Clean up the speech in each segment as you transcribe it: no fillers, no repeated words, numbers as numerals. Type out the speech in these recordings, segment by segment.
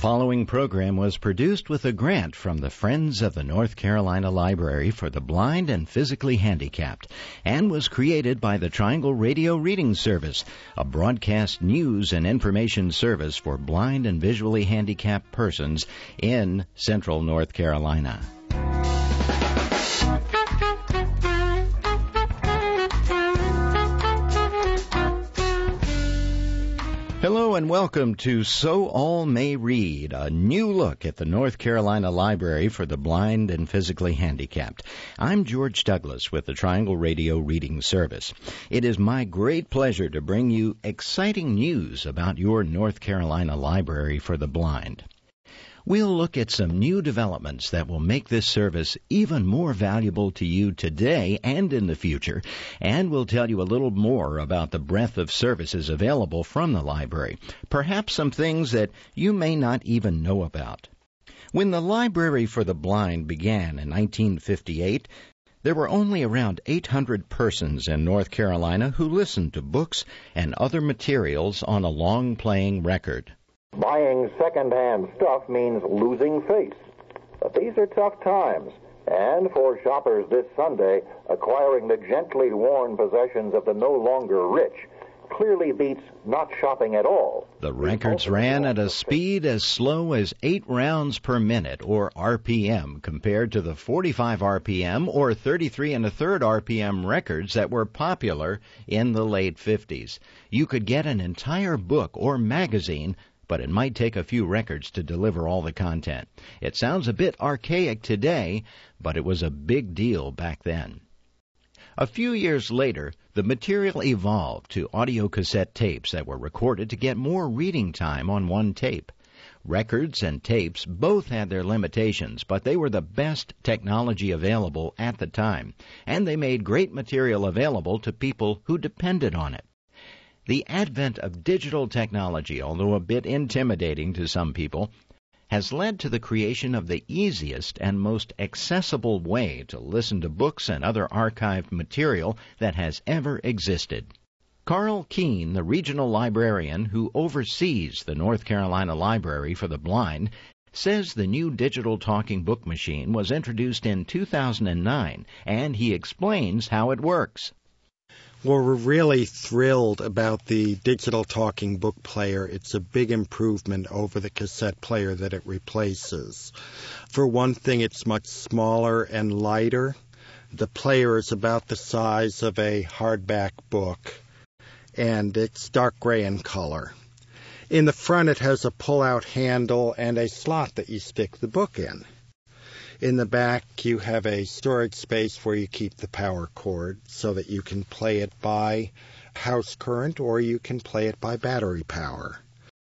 following program was produced with a grant from the Friends of the North Carolina Library for the Blind and Physically Handicapped and was created by the Triangle Radio Reading Service, a broadcast news and information service for blind and visually handicapped persons in Central North Carolina. Hello and welcome to So All May Read, a new look at the North Carolina Library for the Blind and Physically Handicapped. I'm George Douglas with the Triangle Radio Reading Service. It is my great pleasure to bring you exciting news about your North Carolina Library for the Blind. We'll look at some new developments that will make this service even more valuable to you today and in the future, and we'll tell you a little more about the breadth of services available from the library, perhaps some things that you may not even know about. When the Library for the Blind began in 1958, there were only around 800 persons in North Carolina who listened to books and other materials on a long-playing record. Buying second-hand stuff means losing face. But these are tough times. And for shoppers this Sunday, acquiring the gently worn possessions of the no longer rich clearly beats not shopping at all. The records ran at a speed as slow as 8 rounds per minute, or RPM, compared to the 45 RPM or 33 1/3 RPM records that were popular in the late 50s. You could get an entire book or magazine, but it might take a few records to deliver all the content. It sounds a bit archaic today, but it was a big deal back then. A few years later, the material evolved to audio cassette tapes that were recorded to get more reading time on one tape. Records and tapes both had their limitations, but they were the best technology available at the time, and they made great material available to people who depended on it. The advent of digital technology, although a bit intimidating to some people, has led to the creation of the easiest and most accessible way to listen to books and other archived material that has ever existed. Carl Keene, the regional librarian who oversees the North Carolina Library for the Blind, says the new digital talking book machine was introduced in 2009, and he explains how it works. Well, we're really thrilled about the digital talking book player. It's a big improvement over the cassette player that it replaces. For one thing, it's much smaller and lighter. The player is about the size of a hardback book, and it's dark gray in color. In the front, it has a pull-out handle and a slot that you stick the book in. In the back, you have a storage space where you keep the power cord so that you can play it by house current or you can play it by battery power.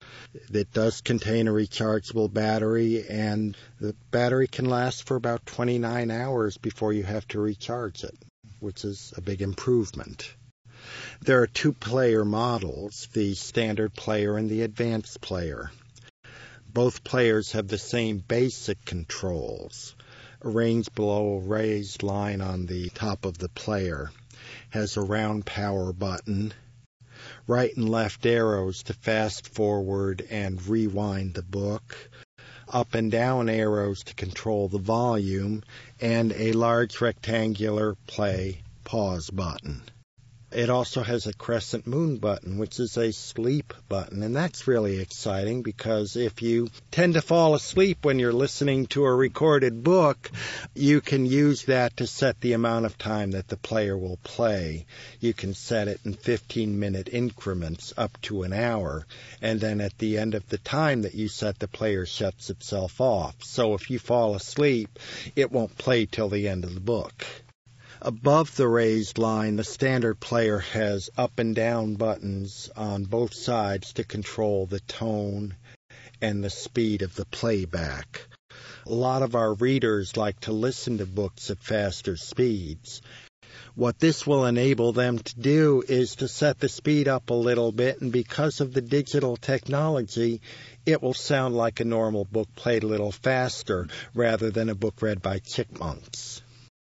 It does contain a rechargeable battery, and the battery can last for about 29 hours before you have to recharge it, which is a big improvement. There are 2 player models, the standard player and the advanced player. Both players have the same basic controls. Arranged below a raised line on the top of the player, has a round power button, right and left arrows to fast forward and rewind the book, up and down arrows to control the volume, and a large rectangular play pause button. It also has a crescent moon button, which is a sleep button, and that's really exciting because if you tend to fall asleep when you're listening to a recorded book, you can use that to set the amount of time that the player will play. You can set it in 15-minute increments up to an hour, and then at the end of the time that you set, the player shuts itself off. So if you fall asleep, it won't play till the end of the book. Above the raised line, the standard player has up and down buttons on both sides to control the tone and the speed of the playback. A lot of our readers like to listen to books at faster speeds. What this will enable them to do is to set the speed up a little bit, and because of the digital technology, it will sound like a normal book played a little faster rather than a book read by chipmunks.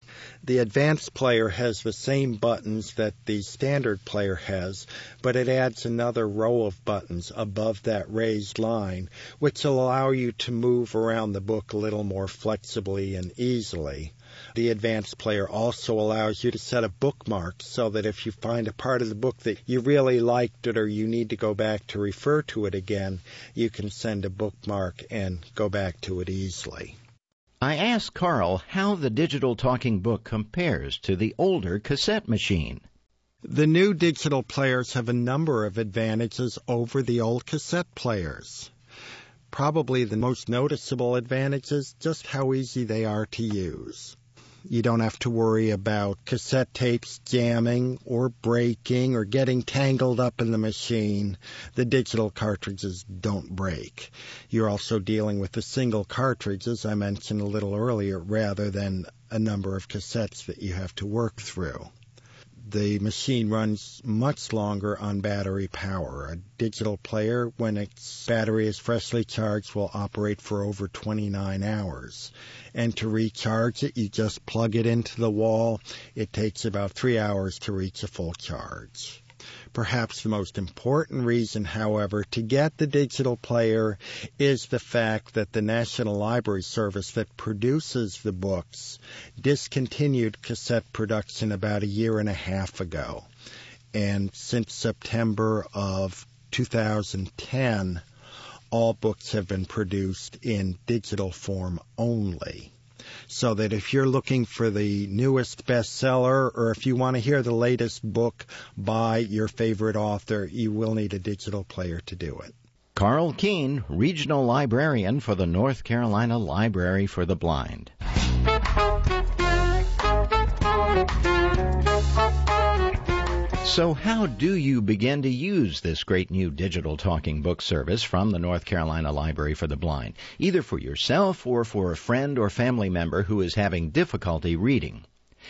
The advanced player has the same buttons that the standard player has, but it adds another row of buttons above that raised line, which will allow you to move around the book a little more flexibly and easily. The advanced player also allows you to set a bookmark so that if you find a part of the book that you really liked it or you need to go back to refer to it again, you can send a bookmark and go back to it easily. I asked Carl how the digital talking book compares to the older cassette machine. The new digital players have a number of advantages over the old cassette players. Probably the most noticeable advantage is just how easy they are to use. You don't have to worry about cassette tapes jamming or breaking or getting tangled up in the machine. The digital cartridges don't break. You're also dealing with a single cartridge, as I mentioned a little earlier, rather than a number of cassettes that you have to work through. The machine runs much longer on battery power. A digital player, when its battery is freshly charged, will operate for over 29 hours. And to recharge it, you just plug it into the wall. It takes about 3 hours to reach a full charge. Perhaps the most important reason, however, to get the digital player is the fact that the National Library Service that produces the books discontinued cassette production about 1.5 years ago. And since September of 2010, all books have been produced in digital form only. So that if you're looking for the newest bestseller or if you want to hear the latest book by your favorite author, you will need a digital player to do it. Carl Keene, Regional Librarian for the North Carolina Library for the Blind. So how do you begin to use this great new digital talking book service from the North Carolina Library for the Blind, either for yourself or for a friend or family member who is having difficulty reading?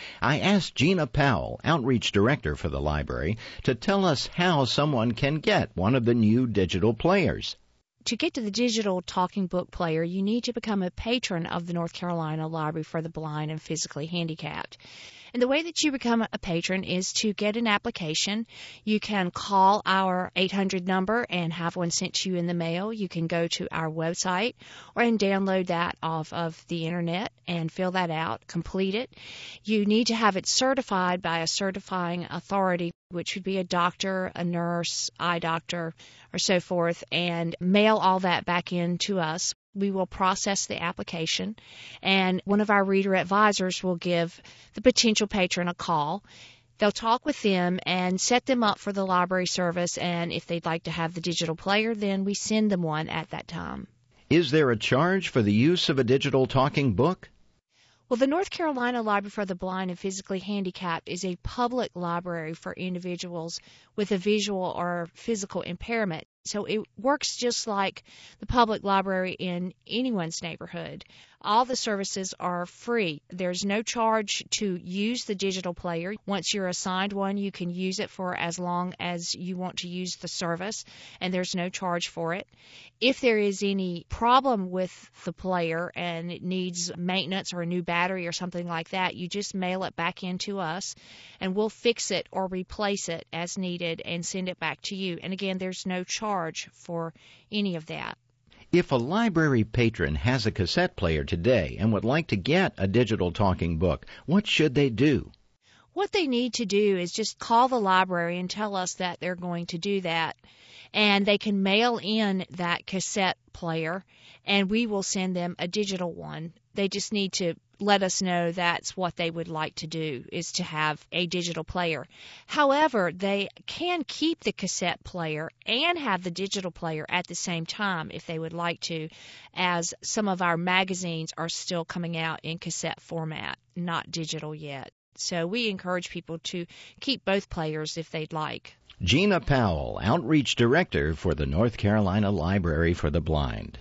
I asked Gina Powell, Outreach Director for the library, to tell us how someone can get one of the new digital players. To get to the digital talking book player, you need to become a patron of the North Carolina Library for the Blind and Physically Handicapped. And the way that you become a patron is to get an application. You can call our 800 number and have one sent to you in the mail. You can go to our website and download that off of the internet and fill that out, complete it. You need to have it certified by a certifying authority, which would be a doctor, a nurse, eye doctor, or so forth, and mail all that back in to us. We will process the application, and one of our reader advisors will give the potential patron a call. They'll talk with them and set them up for the library service, and if they'd like to have the digital player, then we send them one at that time. Is there a charge for the use of a digital talking book? Well, the North Carolina Library for the Blind and Physically Handicapped is a public library for individuals with a visual or physical impairment. So it works just like the public library in anyone's neighborhood. All the services are free. There's no charge to use the digital player. Once you're assigned one, you can use it for as long as you want to use the service, and there's no charge for it. If there is any problem with the player and it needs maintenance or a new battery or something like that, you just mail it back in to us, and we'll fix it or replace it as needed and send it back to you. And again, there's no charge for any of that. If a library patron has a cassette player today and would like to get a digital talking book, what should they do? What they need to do is just call the library and tell us that they're going to do that. And they can mail in that cassette player, and we will send them a digital one. They just need to let us know that's what they would like to do, is to have a digital player. However, they can keep the cassette player and have the digital player at the same time if they would like to, as some of our magazines are still coming out in cassette format, not digital yet. So we encourage people to keep both players if they'd like. Gina Powell, Outreach Director for the North Carolina Library for the Blind.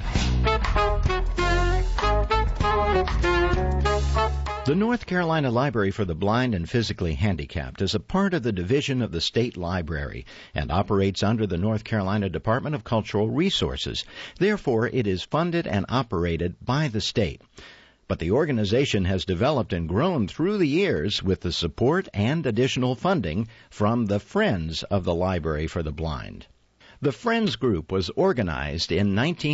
The North Carolina Library for the Blind and Physically Handicapped is a part of the Division of the State Library and operates under the North Carolina Department of Cultural Resources. Therefore, it is funded and operated by the state. But the organization has developed and grown through the years with the support and additional funding from the Friends of the Library for the Blind. The Friends Group was organized in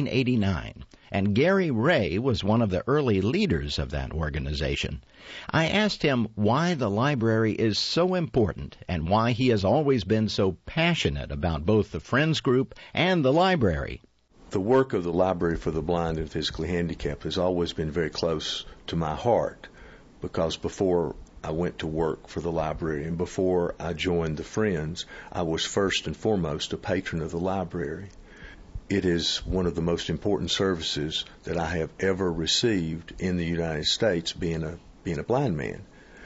1989, and Gary Ray was one of the early leaders of that organization. I asked him why the library is so important and why he has always been so passionate about both the Friends Group and the library. The work of the Library for the Blind and Physically Handicapped has always been very close to my heart, because before I went to work for the library and before I joined the Friends, I was first and foremost a patron of the library. It is one of the most important services that I have ever received in the United States, being a blind man.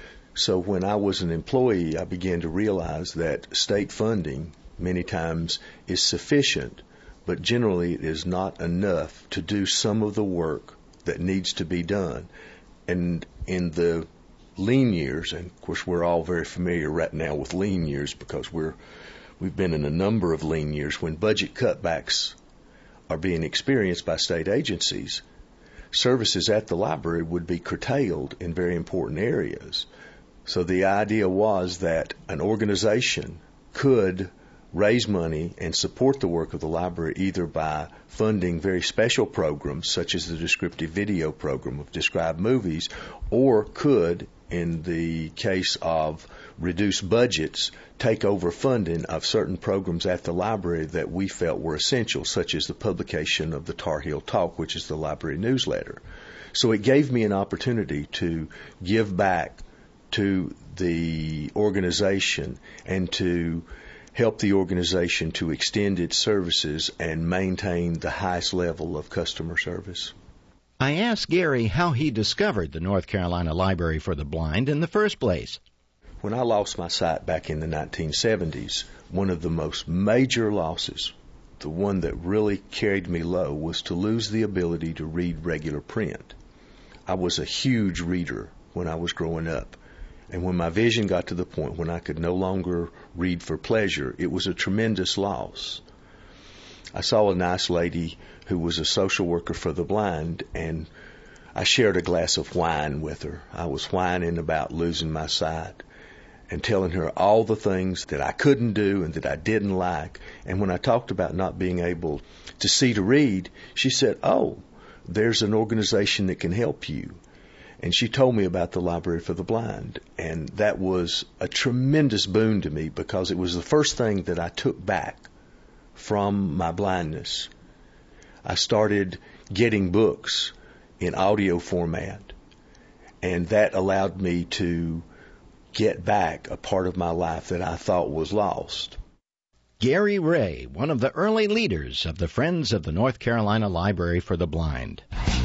So when I was an employee, I began to realize that state funding many times is sufficient, but generally it is not enough to do some of the work that needs to be done. And in the lean years, and of course we're all very familiar right now with lean years because we've been in a number of lean years when budget cutbacks are being experienced by state agencies, services at the library would be curtailed in very important areas. So the idea was that an organization could raise money and support the work of the library either by funding very special programs such as the descriptive video program of described movies, or could, in the case of reduced budgets, take over funding of certain programs at the library that we felt were essential, such as the publication of the Tar Heel Talk, which is the library newsletter. So it gave me an opportunity to give back to the organization and to help the organization to extend its services and maintain the highest level of customer service. I asked Gary how he discovered the North Carolina Library for the Blind in the first place. When I lost my sight back in the 1970s, one of the most major losses, the one that really carried me low, was to lose the ability to read regular print. I was a huge reader when I was growing up, and when my vision got to the point when I could no longer read for pleasure, it was a tremendous loss. I saw a nice lady who was a social worker for the blind, and I shared a glass of wine with her. I was whining about losing my sight and telling her all the things that I couldn't do and that I didn't like. And when I talked about not being able to see to read, she said, "Oh, there's an organization that can help you." And she told me about the Library for the Blind. And that was a tremendous boon to me because it was the first thing that I took back from my blindness. I started getting books in audio format, and that allowed me to get back a part of my life that I thought was lost. Gary Ray, one of the early leaders of the Friends of the North Carolina Library for the Blind.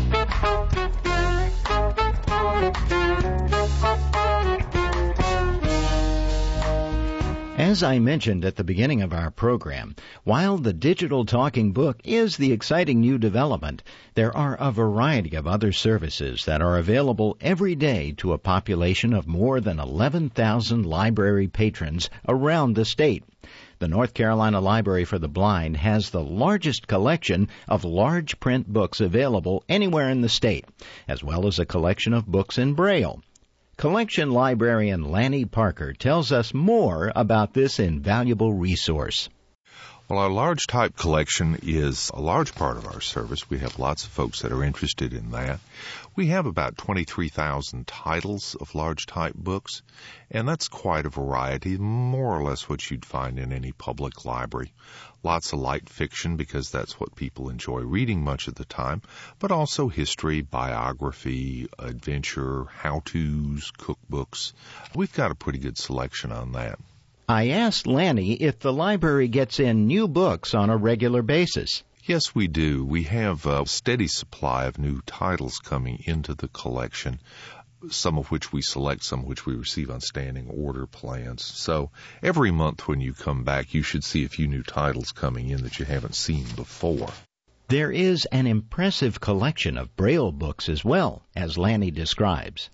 As I mentioned at the beginning of our program, while the digital talking book is the exciting new development, there are a variety of other services that are available every day to a population of more than 11,000 library patrons around the state. The North Carolina Library for the Blind has the largest collection of large print books available anywhere in the state, as well as a collection of books in Braille. Collection librarian Lanny Parker tells us more about this invaluable resource. Well, our large type collection is a large part of our service. We have lots of folks that are interested in that. We have about 23,000 titles of large type books, and that's quite a variety, more or less what you'd find in any public library. Lots of light fiction because that's what people enjoy reading much of the time, but also history, biography, adventure, how-tos, cookbooks. We've got a pretty good selection on that. I asked Lanny if the library gets in new books on a regular basis. Yes, we do. We have a steady supply of new titles coming into the collection, some of which we select, some of which we receive on standing order plans. So every month when you come back, you should see a few new titles coming in that you haven't seen before. There is an impressive collection of Braille books as well, as Lanny describes.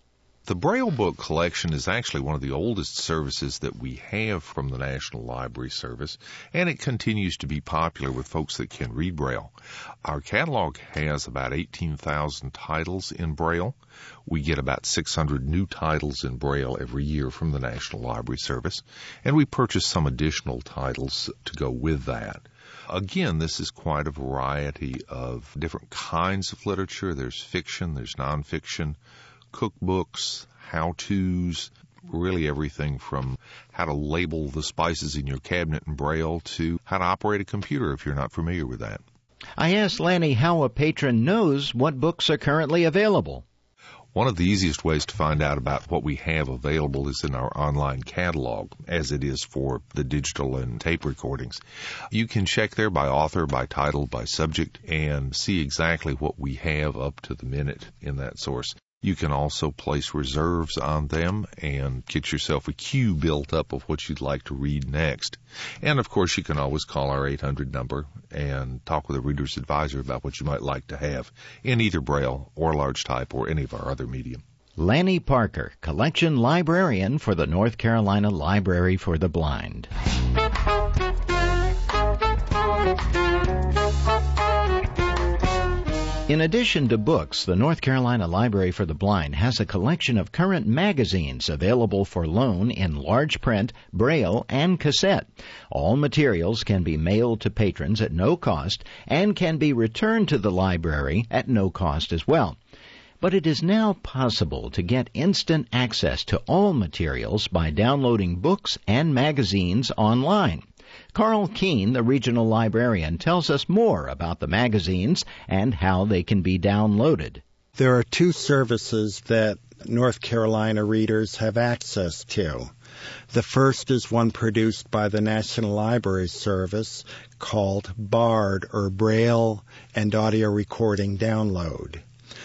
The Braille book collection is actually one of the oldest services that we have from the National Library Service, and it continues to be popular with folks that can read Braille. Our catalog has about 18,000 titles in Braille. We get about 600 new titles in Braille every year from the National Library Service, and we purchase some additional titles to go with that. Again, this is quite a variety of different kinds of literature. There's fiction, there's nonfiction, cookbooks, how-tos, really everything from how to label the spices in your cabinet in Braille to how to operate a computer if you're not familiar with that. I asked Lanny how a patron knows what books are currently available. One of the easiest ways to find out about what we have available is in our online catalog, as it is for the digital and tape recordings. You can check there by author, by title, by subject, and see exactly what we have up to the minute in that source. You can also place reserves on them and get yourself a queue built up of what you'd like to read next. And, of course, you can always call our 800 number and talk with a reader's advisor about what you might like to have in either Braille or large type or any of our other medium. Lanny Parker, collection librarian for the North Carolina Library for the Blind. In addition to books, the North Carolina Library for the Blind has a collection of current magazines available for loan in large print, Braille, and cassette. All materials can be mailed to patrons at no cost and can be returned to the library at no cost as well. But it is now possible to get instant access to all materials by downloading books and magazines online. Carl Keene, the regional librarian, tells us more about the magazines and how they can be downloaded. There are two services that North Carolina readers have access to. The first is one produced by the National Library Service called BARD, or Braille and Audio Recording Download.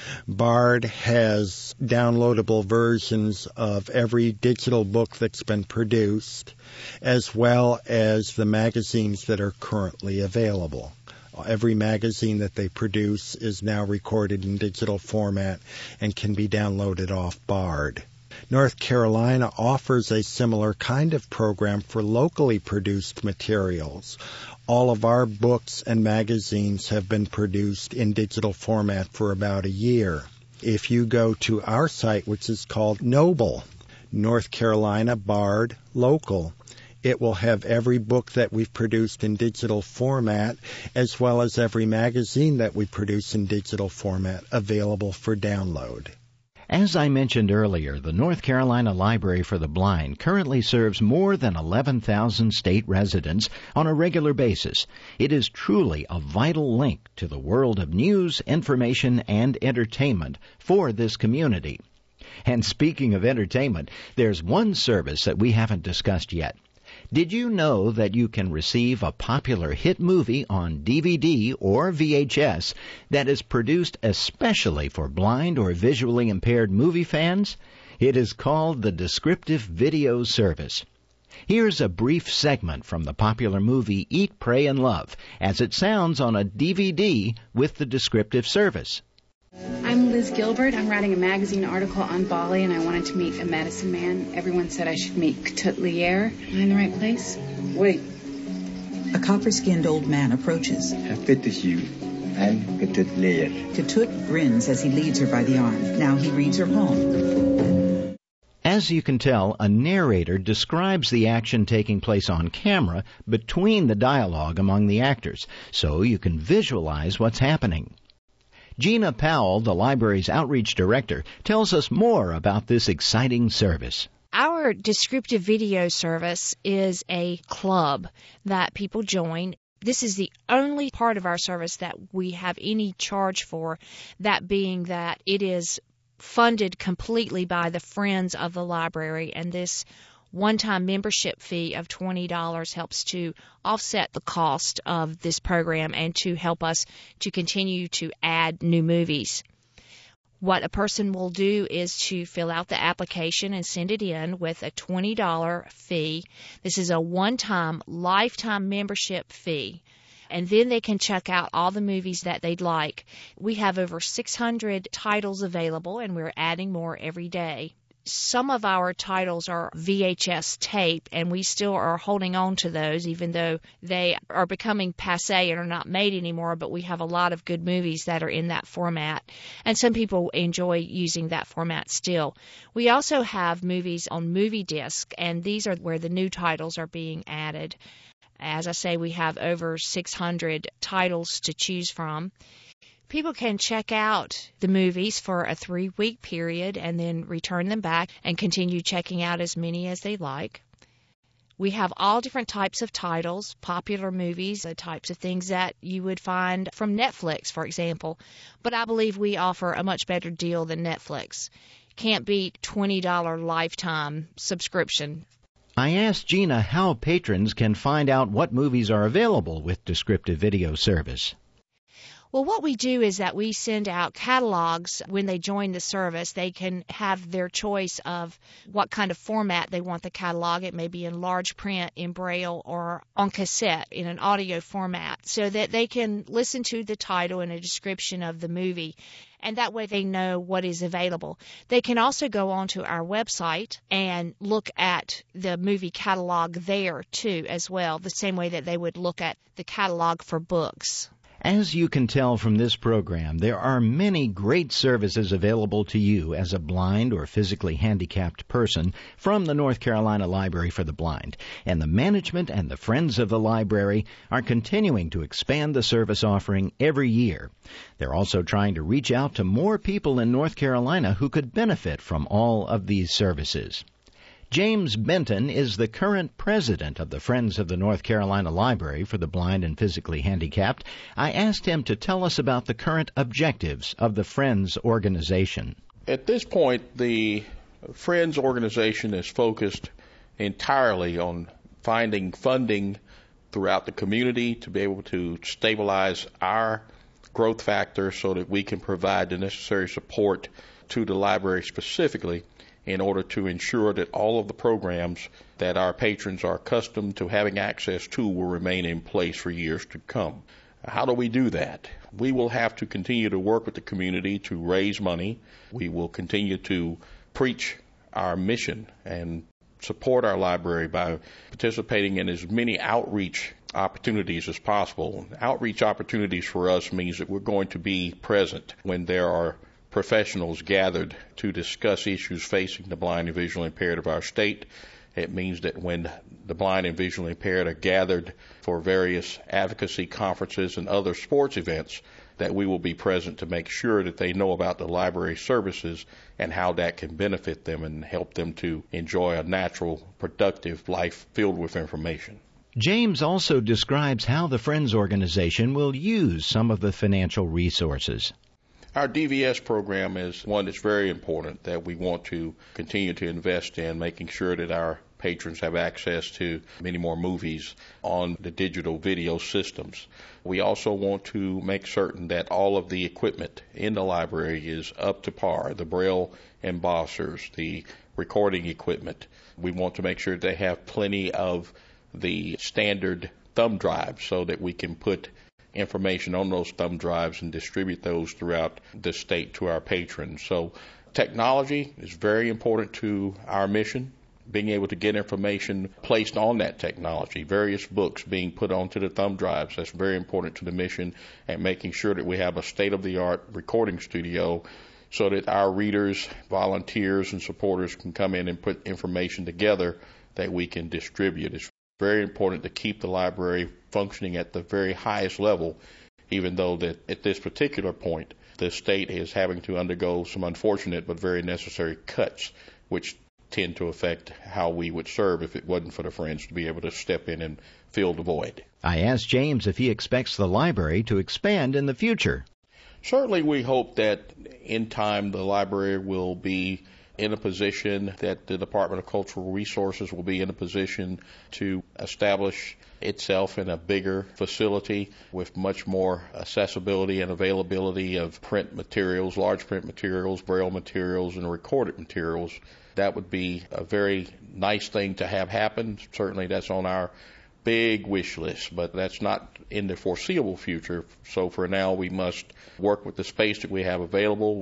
BARD has downloadable versions of every digital book that's been produced, as well as the magazines that are currently available. Every magazine that they produce is now recorded in digital format and can be downloaded off BARD. North Carolina offers a similar kind of program for locally produced materials. All of our books and magazines have been produced in digital format for about a year. If you go to our site, which is called Noble, North Carolina BARD Local, it will have every book that we've produced in digital format, as well as every magazine that we produce in digital format available for download. As I mentioned earlier, the North Carolina Library for the Blind currently serves more than 11,000 state residents on a regular basis. It is truly a vital link to the world of news, information, and entertainment for this community. And speaking of entertainment, there's one service that we haven't discussed yet. Did you know that you can receive a popular hit movie on DVD or VHS that is produced especially for blind or visually impaired movie fans? It is called the Descriptive Video Service. Here's a brief segment from the popular movie Eat, Pray, and Love, as it sounds on a DVD with the Descriptive Service. I'm Liz Gilbert. I'm writing a magazine article on Bali, and I wanted to meet a medicine man. Everyone said I should meet Ketut Lier. Am I in the right place? Wait. A copper-skinned old man approaches. How fit is you? I'm Ketut Lier. Ketut grins as he leads her by the arm. Now he reads her palm. As you can tell, a narrator describes the action taking place on camera between the dialogue among the actors, so you can visualize what's happening. Gina Powell, the library's outreach director, tells us more about this exciting service. Our descriptive video service is a club that people join. This is the only part of our service that we have any charge for, that being that it is funded completely by the Friends of the Library, and this one-time membership fee of $20 helps to offset the cost of this program and to help us to continue to add new movies. What a person will do is to fill out the application and send it in with a $20 fee. This is a one-time, lifetime membership fee. And then they can check out all the movies that they'd like. We have over 600 titles available, and we're adding more every day. Some of our titles are VHS tape, and we still are holding on to those, even though they are becoming passé and are not made anymore. But we have a lot of good movies that are in that format, and some people enjoy using that format still. We also have movies on movie disc, and these are where the new titles are being added. As I say, we have over 600 titles to choose from. People can check out the movies for a 3-week period and then return them back and continue checking out as many as they like. We have all different types of titles, popular movies, the types of things that you would find from Netflix, for example. But I believe we offer a much better deal than Netflix. Can't beat $20 lifetime subscription. I asked Gina how patrons can find out what movies are available with Descriptive Video Service. Well, what we do is that we send out catalogs when they join the service. They can have their choice of what kind of format they want the catalog. It may be in large print, in Braille, or on cassette in an audio format, so that they can listen to the title and a description of the movie, and that way they know what is available. They can also go onto our website and look at the movie catalog there, too, as well, the same way that they would look at the catalog for books. As you can tell from this program, there are many great services available to you as a blind or physically handicapped person from the North Carolina Library for the Blind, and the management and the Friends of the Library are continuing to expand the service offering every year. They're also trying to reach out to more people in North Carolina who could benefit from all of these services. James Benton is the current president of the Friends of the North Carolina Library for the Blind and Physically Handicapped. I asked him to tell us about the current objectives of the Friends organization. At this point, the Friends organization is focused entirely on finding funding throughout the community to be able to stabilize our growth factor so that we can provide the necessary support to the library specifically, in order to ensure that all of the programs that our patrons are accustomed to having access to will remain in place for years to come. How do we do that? We will have to continue to work with the community to raise money. We will continue to preach our mission and support our library by participating in as many outreach opportunities as possible. Outreach opportunities for us means that we're going to be present when there are professionals gathered to discuss issues facing the blind and visually impaired of our state. It means that when the blind and visually impaired are gathered for various advocacy conferences and other sports events, that we will be present to make sure that they know about the library services and how that can benefit them and help them to enjoy a natural, productive life filled with information. James also describes how the Friends organization will use some of the financial resources. Our DVS program is one that's very important that we want to continue to invest in, making sure that our patrons have access to many more movies on the digital video systems. We also want to make certain that all of the equipment in the library is up to par, the Braille embossers, the recording equipment. We want to make sure they have plenty of the standard thumb drives so that we can put information on those thumb drives and distribute those throughout the state to our patrons. So technology is very important to our mission, being able to get information placed on that technology, various books being put onto the thumb drives. That's very important to the mission, and making sure that we have a state-of-the-art recording studio so that our readers, volunteers, and supporters can come in and put information together that we can distribute. It's very important to keep the library functioning at the very highest level, even though that at this particular point the state is having to undergo some unfortunate but very necessary cuts, which tend to affect how we would serve if it wasn't for the Friends to be able to step in and fill the void. I asked James if he expects the library to expand in the future. Certainly we hope that in time the library will be in a position that the Department of Cultural Resources will be in a position to establish itself in a bigger facility with much more accessibility and availability of print materials, large print materials, Braille materials, and recorded materials. That would be a very nice thing to have happen. Certainly that's on our big wish list, but that's not in the foreseeable future. So for now, we must work with the space that we have available. We've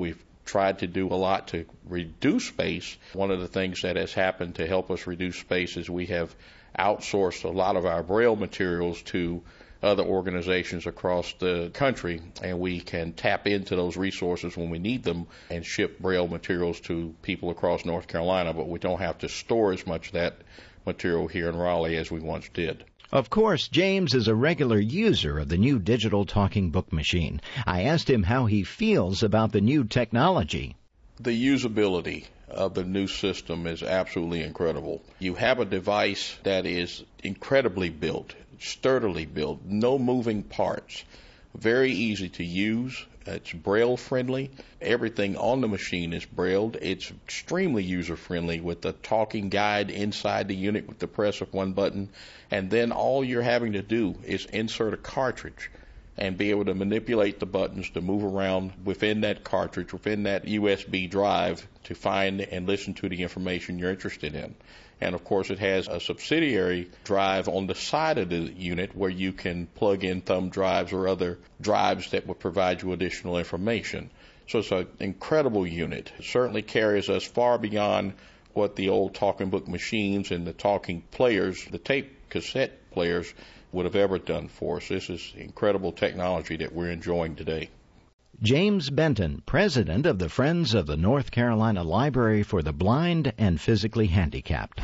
tried to do a lot to reduce space. One of the things that has happened to help us reduce space is we have outsourced a lot of our Braille materials to other organizations across the country, and we can tap into those resources when we need them and ship Braille materials to people across North Carolina, but we don't have to store as much of that material here in Raleigh as we once did. Of course, James is a regular user of the new digital talking book machine. I asked him how he feels about the new technology. The usability of the new system is absolutely incredible. You have a device that is incredibly built, sturdily built, no moving parts, very easy to use. It's Braille friendly. Everything on the machine is Brailled. It's extremely user friendly with the talking guide inside the unit with the press of one button. And then all you're having to do is insert a cartridge and be able to manipulate the buttons to move around within that cartridge, within that USB drive, to find and listen to the information you're interested in. And of course, it has a subsidiary drive on the side of the unit where you can plug in thumb drives or other drives that will provide you additional information. So it's an incredible unit. It certainly carries us far beyond what the old talking book machines and the talking players, the tape cassette players, would have ever done for us. This is incredible technology that we're enjoying today. James Benton, president of the Friends of the North Carolina Library for the Blind and Physically Handicapped.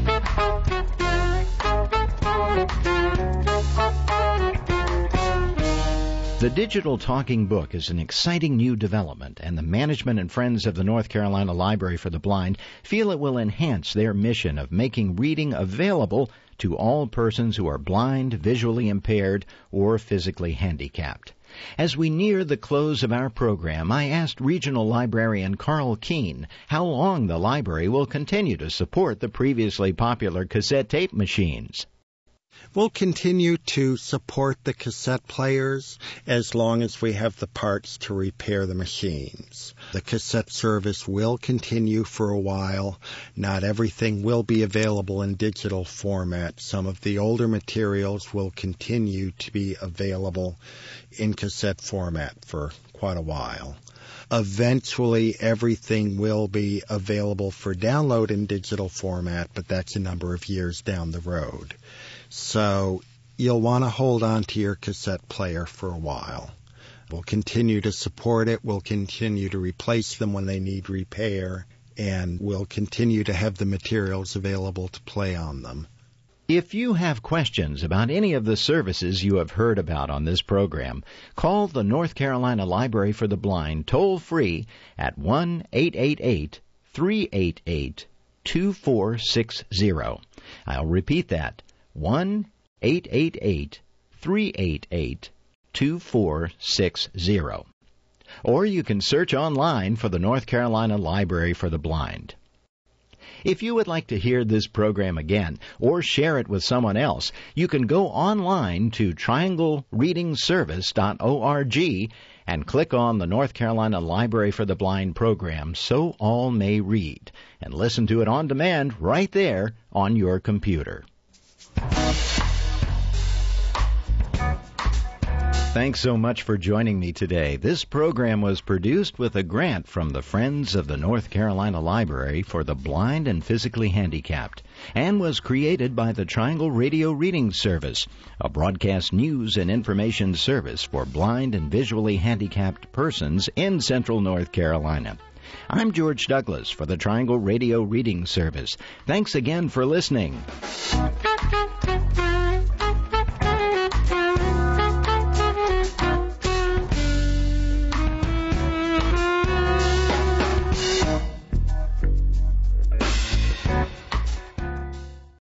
The digital talking book is an exciting new development, and the management and Friends of the North Carolina Library for the Blind feel it will enhance their mission of making reading available to all persons who are blind, visually impaired, or physically handicapped. As we near the close of our program, I asked Regional Librarian Carl Keene how long the library will continue to support the previously popular cassette tape machines. We'll continue to support the cassette players as long as we have the parts to repair the machines. The cassette service will continue for a while. Not everything will be available in digital format. Some of the older materials will continue to be available in cassette format for quite a while. Eventually, everything will be available for download in digital format, but that's a number of years down the road. So you'll want to hold on to your cassette player for a while. We'll continue to support it. We'll continue to replace them when they need repair, and we'll continue to have the materials available to play on them. If you have questions about any of the services you have heard about on this program, call the North Carolina Library for the Blind toll-free at 1-888-388-2460. I'll repeat that, 1-888-388-2460. Or you can search online for the North Carolina Library for the Blind. If you would like to hear this program again or share it with someone else, you can go online to trianglereadingservice.org and click on the North Carolina Library for the Blind program so all may read, and listen to it on demand right there on your computer. Thanks so much for joining me today. This program was produced with a grant from the Friends of the North Carolina Library for the Blind and Physically Handicapped, and was created by the Triangle Radio Reading Service, a broadcast news and information service for blind and visually handicapped persons in Central North Carolina. I'm George Douglas for the Triangle Radio Reading Service. Thanks again for listening.